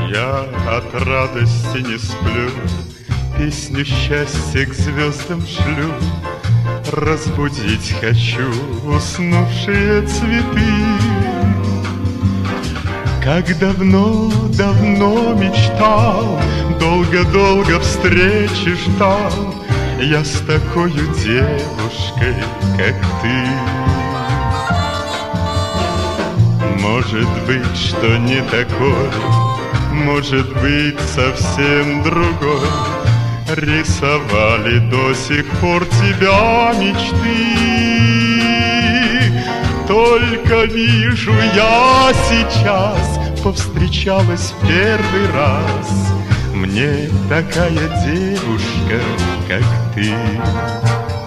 Я от радости не сплю, песню счастья к звездам шлю. Разбудить хочу уснувшие цветы. Как давно-давно мечтал, долго-долго встречи ждал я с такой девушкой, как ты. Может быть, что не такой, может быть, совсем другой. Рисовали до сих пор тебя мечты. Только вижу я сейчас, повстречалась в первый раз мне такая девушка, как ты.